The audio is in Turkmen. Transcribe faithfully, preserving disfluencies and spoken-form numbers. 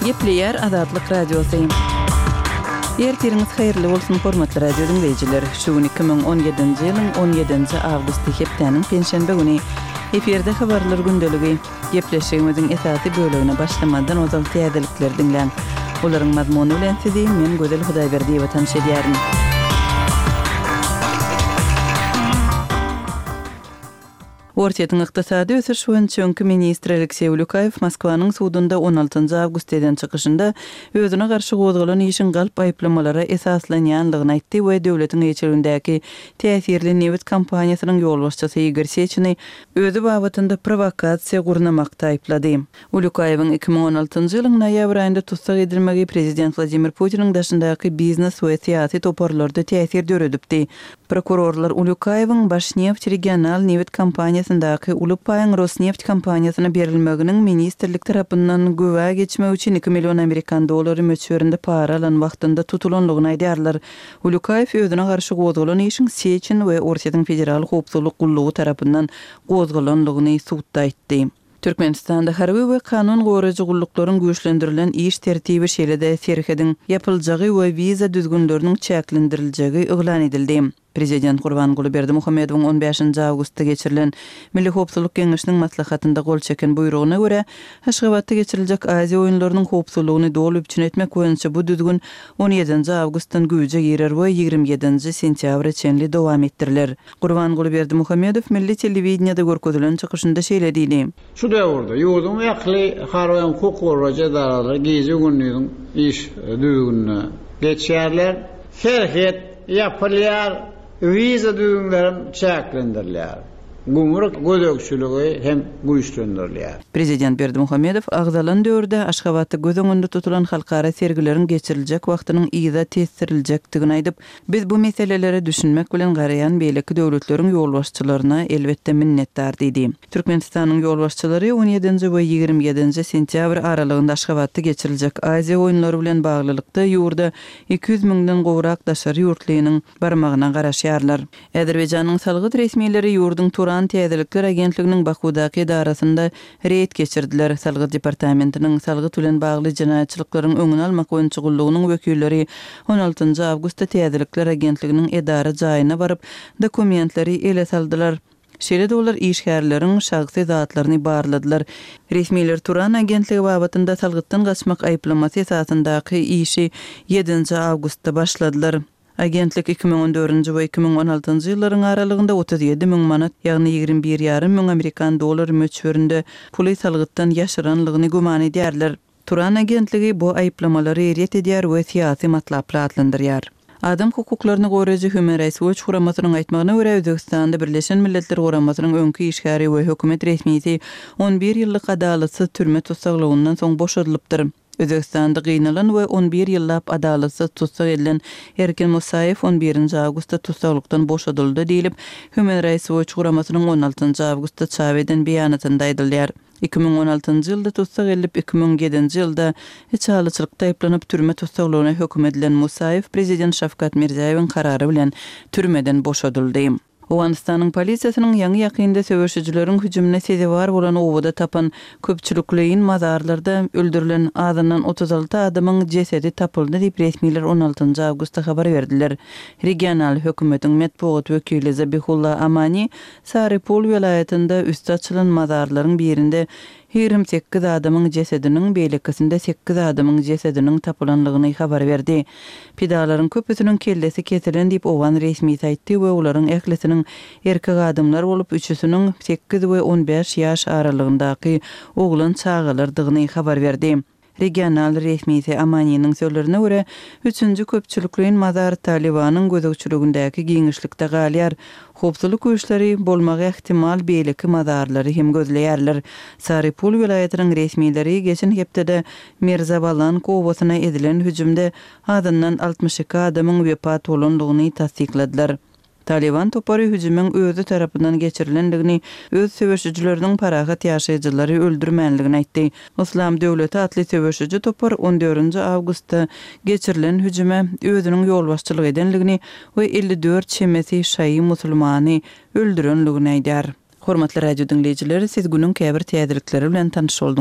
Gepleyer Azatlyk Radiosu. Ertiriniz hayırlı bolsun hormatly radio dinleyijiler. Şu gün iki bin on ýedinji ýylyň on ýedinji awgust hepdeniň penşenbe güni eferde habarlar gündeligi gepleşigimiziň esasy bölügine başlamadan ozal täzelikler dinleň. Olaryň mazmuny bilen sizi men Gözel Hudaýberdiýewa tanış edýärim. Ortiýetiň ykdysady ösüş boýunça ministr Aleksey Ulyukayew Moskwanyň sudunda on altynjy awgustdan çykyşynda özüne garşy gozgulan işin galp aýplamalary esaslanýanlygyny aýtdy we döwletiň eçerindäki täsirli newit kampaniýasynyň ýolbaşçysy Igor Sechen'i özü babatynda provokasiýa gurnamakda aýplady. Ulyukayewiň iki bin on altynjy ýylyň noýabr aýynda tutsak edilmegi prezident Vladimir Putiniň daşyndaky biznes we syýasy toparlarda täsir döredipdi. Prokurorlar Ulyukayewiň Başneft regional newit kampaniýasy Daky Ulupaýyň Rosneft kampaniýasyna berilmeginiň ministrlik tarapyndan göwä geçmek üçin iki million Amerikan dollary möçberinde para alan wagtynda tutulanlygyny aýdýarlar. Ulyukayew özüne garşy gozgulan işin Sechin we Ortiýetiň federal howpsuzlyk gullugy tarapyndan gozgulanlygyny suwtda aýtdy. Türkmenistanda harby we kanun goraýjy gulluklaryň güýçlendirilen iş tertibi şeýlede serhedin ýapyljagi we viza düzgünleriniň çäklendirilmegi eglan edildi. Prezident Gurbanguly Berdimuhammedowyň on beşinji awgustda geçirilen Milli Howpsuzlyk Geňeşiniň maslahatynda gol çeken buyrugyna görä, Haşgabatda geçiriljek Aziýa oýunlarynyň howpsuzlygyny dolup üçinetmek boýunça bu düzgün on ýedinji awgustdan güýje girer we ýigirmi ýedinji sentýabra çenli dowam etdiriler. Gurbanguly Berdimuhammedow milli telewizionyada görkezülen çykyşynda şeýledidi. Şu döwürde ýurdun ýakly harwaň hukuk edaralary gezi günlüğüň iş düzgünine geçýärler, serhet ýapylýar, viza düzgünlerin çäklendirilýär. Gumruk gödökçüligi hem güýçlendirilýär. Prezident Berdimuhammedow agzalan döwürde Aşgabatda göz öňünde tutulan halkara sergileriň geçiriljek wagtynyň ýyda tesiriljekdigini aýdyp, biz bu meselelere düşünmek bilen garaýan beýleki döwletleriň ýolbaşçylaryna elbetde minnetdar diýdi. Türkmenistanyň ýolbaşçylary on ýedinji we ýigirmi ýedinji sentýabr aralygynda Aşgabatda geçiriljek Aziýa oýunlary bilen baglylykda ýurda iki yüz miňden gowrak daşary ýurtlygynyň barmagyna garaşýarlar. Azerbaýjanyň salgyt resmiýetleri ýurduň Täzelikler agentliginiň Bakudaky edarasynda reýt geçirdiler. Salgyt departamentiniň salgyt bilen bagly jinaýatçylyklaryň öňüni almak boýunça gullugynyň wekilleri on altynjy awgustda Täzelikler agentliginiň edara jaýyna baryp dokumentleri ele saldylar. Şeýle olar işgärleriň şahsy zatlaryny barladylar. Resmiýetler Turan agentligi babatynda salgytdan gaçmak aýplamasy esasyndaky işi ýedinji awgustda başladylar. Agentlik iki bin on dördünji we iki bin on altynjy ýyllaryň aralygynda otuz ýedi miň manat, ýagny ýigirmi bir ýarym miň Amerikan dollary möçberinde puly salgytdan ýaşyranlygyny güman edýärler. Turan agentligi bu aýplamalary ret edýär we syýasy matlaply adlandyrýar. Adam hukuklaryny goraýjy Human Rights Watch guramasynyň aýtmagyna görä Özbekistanda Birleşen Milletler Guramasynyň öňkü işgäri we hökümet resmiýeti on bir ýyllyk adalatsy türme tutsaklygynyň soň boşadylypdyr. Özbekistanda gıynalan we on bir ýyllap adalatsy tutsak edilen Erkin Musayev on birinji awgustda tutsaklykdan boşadyldy diýilip Human Rights Watch guramasynyň on altynjy awgustda çap eden beýanatynda aýdylýar. iki bin on altynjy ýylda tutsak edilip iki bin ýedinji ýylda içalyçylykda aýplanyp türme tutsaklygyna höküm edilen Musayev prezident Şavkat Mirziýewiň karary bilen türmeden boşadyldy. Owganistanyň polisiýasynyň ýangy ýakynda söwüşçüleriň hüjümine sezewar bolan owada tapan köpçülikliň mazarlarda öldürilen adamdan otuz alty adamyň jesedi tapyldy diýip resmiýetler on altynjy awgustda habar berdiler. Regional hökümetiň medpuat wekili Zabihullah Amani Saripol welaýatynda üstü açylan mazarlaryň birinde ýigirmi sekiz adamyň jesediniň beýlekisinde sekiz adamyň jesediniň tapylanlygyny habar berdi. Pidalaryň köpüsiniň kellesi kesilen diýip owan resmiýet aýtdy we olaryň ählesiniň erkek adamlar bolup üçüsiniň sekiz we on beş ýaş aralygyndaky oglan çağalardygyny habar berdi. Regional resmiýeti Amaniýanyň sözlerine görä, üçüncü köpçülikliň mazar Talibanyň gözegçiligindäki giňişlikde galýar. Howpsuzlyk güýçleri bolmagy ihtimal beýleki mazarlary hem gözleýärler. Saripol welaýatynyň resmiýetleri geçen hepdede Mirzabalan kowasyna edilen hüjümde adamdan altmış iki adamyň wepat bolanlygyny tasdikladylar. Taliban topary hüjümüň özü tarapyndan geçirilendigini, öz söwüşçüleriniň parahat ýaşaýjylary öldürmänligini aýtdy. Islam döwleti atly söwüşçü topar on dördünji awgustda geçirilen hüjüme özüniň ýolbaşçylyk edenligini we elli dört çemesi şaý musulmany öldürenligini aýdýar. Hormatly radio dinleyijileri, siz günüň käbir täzelikleri bilen tanış boldunuz.